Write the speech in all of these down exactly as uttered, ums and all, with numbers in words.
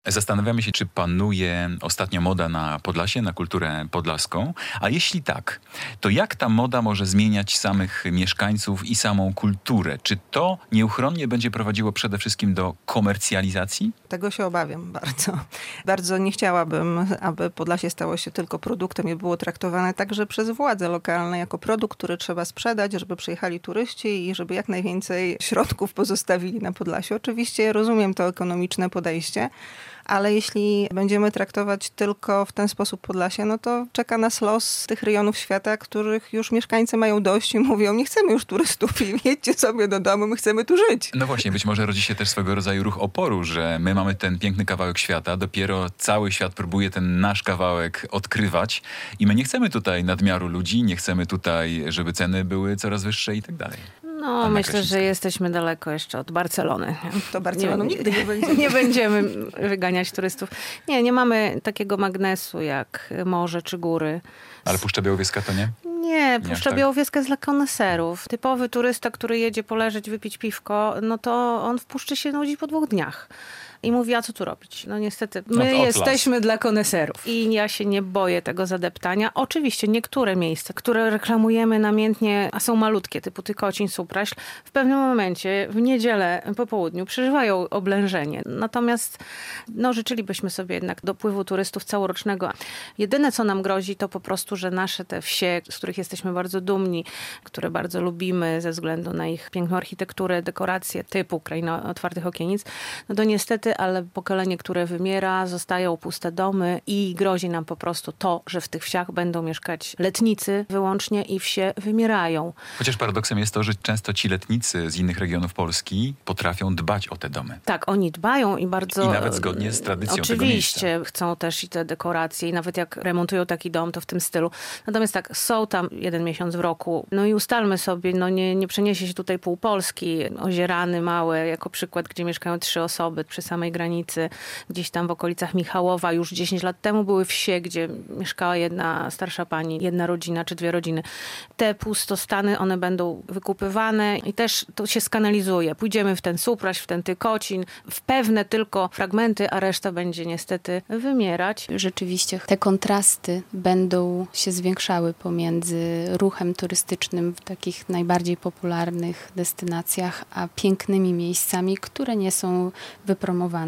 Zastanawiamy się, czy panuje ostatnio moda na Podlasie, na kulturę podlaską, a jeśli tak, to jak ta moda może zmieniać samych mieszkańców i samą kulturę? Czy to nieuchronnie będzie prowadziło przede wszystkim do komercjalizacji? Tego się obawiam bardzo. Bardzo nie chciałabym, aby Podlasie stało się tylko produktem i było traktowane także przez władze lokalne jako produkt, który trzeba sprzedać, żeby przyjechali turyści i żeby jak najwięcej środków pozostawili na Podlasiu. Oczywiście rozumiem to ekonomiczne podejście, ale jeśli będziemy traktować tylko w ten sposób Podlasie, no to czeka nas los tych rejonów świata, których już mieszkańcy mają dość i mówią, nie chcemy już turystów i jedźcie sobie do domu, my chcemy tu żyć. No właśnie, być może rodzi się też swego rodzaju ruch oporu, że my mamy ten piękny kawałek świata, dopiero cały świat próbuje ten nasz kawałek odkrywać i my nie chcemy tutaj nadmiaru ludzi, nie chcemy tutaj, żeby ceny były coraz wyższe i tak dalej. No, Anna myślę, Krasińska. Że jesteśmy daleko jeszcze od Barcelony. To Barceloną nie, nigdy nie będziemy. Nie będziemy wyganiać turystów. Nie, nie mamy takiego magnesu jak morze czy góry. Ale Puszcza Białowieska to nie? Nie, Puszcza tak. Białowieska jest dla koneserów. Typowy turysta, który jedzie poleżeć, wypić piwko, no to on w Puszczy się nudzi po dwóch dniach. I mówi, a co tu robić? No niestety, my no jesteśmy dla koneserów. I ja się nie boję tego zadeptania. Oczywiście niektóre miejsca, które reklamujemy namiętnie, a są malutkie, typu Tykocin, Supraśl, w pewnym momencie, w niedzielę po południu przeżywają oblężenie. Natomiast no, życzylibyśmy sobie jednak dopływu turystów całorocznego. Jedyne, co nam grozi, to po prostu, że nasze te wsie, z których jesteśmy bardzo dumni, które bardzo lubimy ze względu na ich piękną architekturę, dekoracje typu Kraina Otwartych Okienic, no to niestety ale pokolenie, które wymiera, zostają puste domy i grozi nam po prostu to, że w tych wsiach będą mieszkać letnicy wyłącznie i wsie wymierają. Chociaż paradoksem jest to, że często ci letnicy z innych regionów Polski potrafią dbać o te domy. Tak, oni dbają i bardzo... I nawet zgodnie z tradycją tego miejsca. Oczywiście chcą też i te dekoracje i nawet jak remontują taki dom, to w tym stylu. Natomiast tak, są tam jeden miesiąc w roku. No i ustalmy sobie, no nie, nie przeniesie się tutaj pół Polski, Ozierany małe, jako przykład, gdzie mieszkają trzy osoby przy samej granicy, gdzieś tam w okolicach Michałowa. Już dziesięć lat temu były wsie, gdzie mieszkała jedna starsza pani, jedna rodzina czy dwie rodziny. Te pustostany, one będą wykupywane i też to się skanalizuje. Pójdziemy w ten Supraśl, w ten Tykocin, w pewne tylko fragmenty, a reszta będzie niestety wymierać. Rzeczywiście te kontrasty będą się zwiększały pomiędzy ruchem turystycznym w takich najbardziej popularnych destynacjach, a pięknymi miejscami, które nie są wypromowane.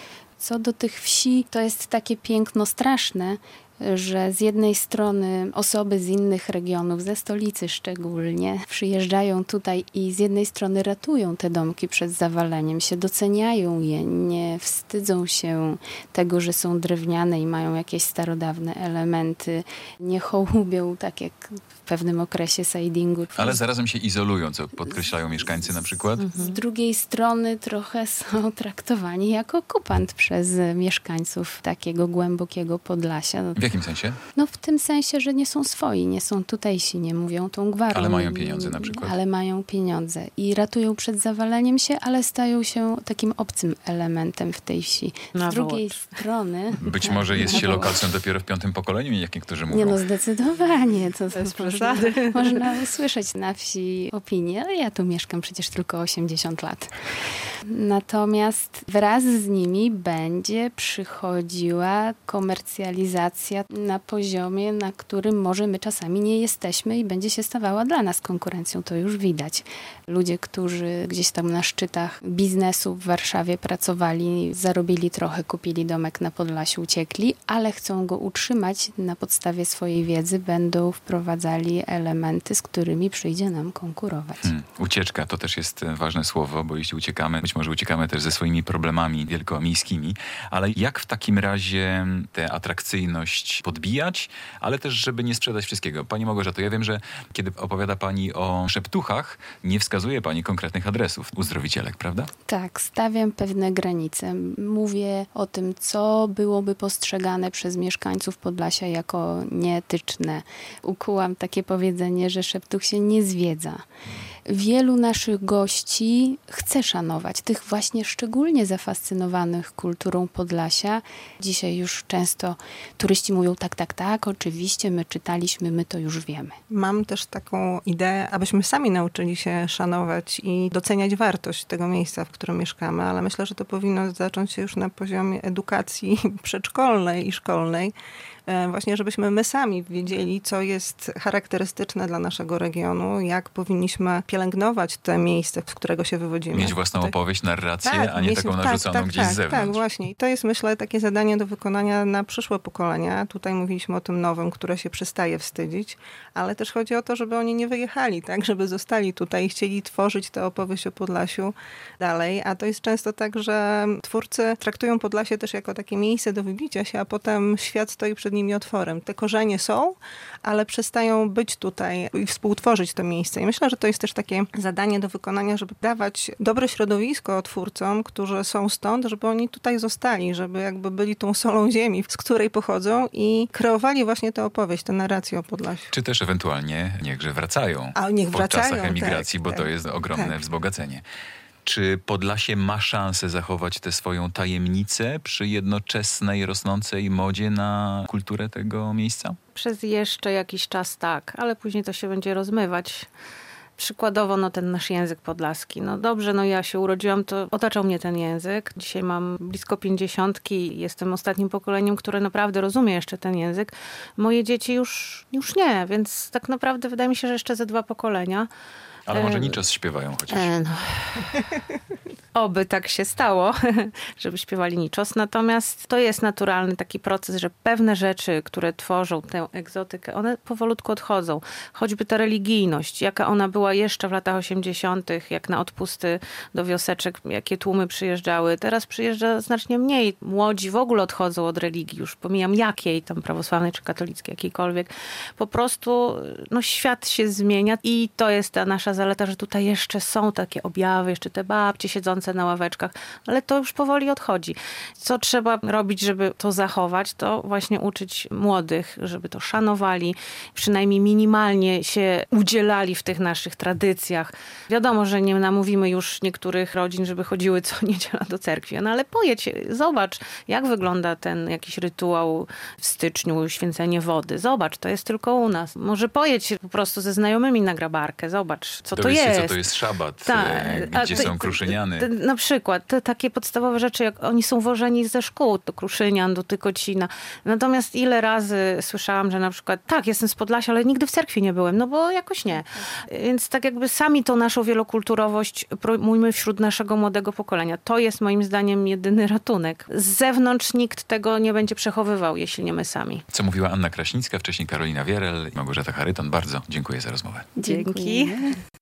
Co do tych wsi, to jest takie piękno straszne, że z jednej strony osoby z innych regionów, ze stolicy szczególnie, przyjeżdżają tutaj i z jednej strony ratują te domki przed zawaleniem się, doceniają je, nie wstydzą się tego, że są drewniane i mają jakieś starodawne elementy, nie hołubią tak jak w pewnym okresie sidingu. Ale zarazem się izolują, co podkreślają mieszkańcy na przykład. Z drugiej strony trochę są traktowani jako okupant przez mieszkańców takiego głębokiego Podlasia. W jakim sensie? No w tym sensie, że nie są swoi, nie są tutejsi, nie mówią tą gwarą. Ale mają pieniądze na przykład. Ale mają pieniądze i ratują przed zawaleniem się, ale stają się takim obcym elementem w tej wsi. Z na drugiej wołacz. strony... Być może jest się lokalcem dopiero w piątym pokoleniu, jak niektórzy mówią. Nie no, zdecydowanie. To, to jest można, można usłyszeć na wsi opinię, ale ja tu mieszkam przecież tylko osiemdziesiąt lat. Natomiast wraz z nimi będzie przychodziła komercjalizacja na poziomie, na którym może my czasami nie jesteśmy i będzie się stawała dla nas konkurencją. To już widać. Ludzie, którzy gdzieś tam na szczytach biznesu w Warszawie pracowali, zarobili trochę, kupili domek na Podlasiu, uciekli, ale chcą go utrzymać na podstawie swojej wiedzy, będą wprowadzali elementy, z którymi przyjdzie nam konkurować. Hmm. Ucieczka to też jest ważne słowo, bo jeśli uciekamy, być może uciekamy też ze swoimi problemami wielkomiejskimi, ale jak w takim razie tę atrakcyjność podbijać, ale też, żeby nie sprzedać wszystkiego? Pani Małgorzato, ja wiem, że kiedy opowiada Pani o szeptuchach, nie wskazuje Pani konkretnych adresów uzdrowicielek, prawda? Tak, stawiam pewne granice. Mówię o tym, co byłoby postrzegane przez mieszkańców Podlasia jako nieetyczne. Ukułam takie powiedzenie, że szeptuch się nie zwiedza. wielu naszych gości chce szanować, tych właśnie szczególnie zafascynowanych kulturą Podlasia. Dzisiaj już często turyści mówią tak, tak, tak, oczywiście, my czytaliśmy, my to już wiemy. Mam też taką ideę, abyśmy sami nauczyli się szanować i doceniać wartość tego miejsca, w którym mieszkamy, ale myślę, że to powinno zacząć się już na poziomie edukacji przedszkolnej i szkolnej. Właśnie, żebyśmy my sami wiedzieli, co jest charakterystyczne dla naszego regionu, jak powinniśmy pielęgnować te miejsce, z którego się wywodzimy. Mieć własną tak. opowieść, narrację, tak, a nie mieć, taką tak, narzuconą tak, gdzieś tak, z zewnątrz. Tak, właśnie. I to jest, myślę, takie zadanie do wykonania na przyszłe pokolenia. Tutaj mówiliśmy o tym nowym, które się przestaje wstydzić, ale też chodzi o to, żeby oni nie wyjechali, tak, żeby zostali tutaj i chcieli tworzyć tę opowieść o Podlasiu dalej. A to jest często tak, że twórcy traktują Podlasie też jako takie miejsce do wybicia się, a potem świat stoi przed nimi otworem. Te korzenie są, ale przestają być tutaj i współtworzyć to miejsce. I myślę, że to jest też takie zadanie do wykonania, żeby dawać dobre środowisko twórcom, którzy są stąd, żeby oni tutaj zostali, żeby jakby byli tą solą ziemi, z której pochodzą i kreowali właśnie tę opowieść, tę narrację o Podlasiu. Czy też ewentualnie niechże wracają A niech po wracają, czasach emigracji, tak, bo tak, to jest ogromne tak. wzbogacenie. Czy Podlasie ma szansę zachować tę swoją tajemnicę przy jednoczesnej, rosnącej modzie na kulturę tego miejsca? Przez jeszcze jakiś czas tak, ale później to się będzie rozmywać. Przykładowo no, ten nasz język podlaski. No dobrze, no ja się urodziłam, to otaczał mnie ten język. Dzisiaj mam blisko pięćdziesiątki. Jestem ostatnim pokoleniem, które naprawdę rozumie jeszcze ten język. Moje dzieci już, już nie, więc tak naprawdę wydaje mi się, że jeszcze ze dwa pokolenia. Ale może Niczos śpiewają chociaż. E, no. Oby tak się stało, żeby śpiewali Niczos. Natomiast to jest naturalny taki proces, że pewne rzeczy, które tworzą tę egzotykę, one powolutku odchodzą. Choćby ta religijność, jaka ona była jeszcze w latach osiemdziesiątych, jak na odpusty do wioseczek, jakie tłumy przyjeżdżały. Teraz przyjeżdża znacznie mniej. Młodzi w ogóle odchodzą od religii, już pomijam jakiej, tam prawosławnej czy katolickiej, jakiejkolwiek. Po prostu no, świat się zmienia i to jest ta nasza zaleta, że tutaj jeszcze są takie objawy, jeszcze te babcie siedzące na ławeczkach, ale to już powoli odchodzi. Co trzeba robić, żeby to zachować, to właśnie uczyć młodych, żeby to szanowali, przynajmniej minimalnie się udzielali w tych naszych tradycjach. Wiadomo, że nie namówimy już niektórych rodzin, żeby chodziły co niedziela do cerkwi, no ale pojedź, zobacz, jak wygląda ten jakiś rytuał w styczniu, święcenie wody. Zobacz, to jest tylko u nas. Może pojedź po prostu ze znajomymi na grabarkę, zobacz, co to jest. Co to jest szabat, Ta, gdzie te, są kruszyniany. Te, na przykład te takie podstawowe rzeczy, jak oni są wożeni ze szkół, do Kruszynian, do Tykocina. Natomiast ile razy słyszałam, że na przykład tak, jestem z Podlasia, ale nigdy w cerkwi nie byłem, no bo jakoś nie. Więc tak jakby sami tą naszą wielokulturowość promujmy wśród naszego młodego pokolenia. To jest moim zdaniem jedyny ratunek. Z zewnątrz nikt tego nie będzie przechowywał, jeśli nie my sami. Co mówiła Anna Kraśnicka, wcześniej Karolina Wierel, Małgorzata Charyton. Bardzo dziękuję za rozmowę. Dzięki.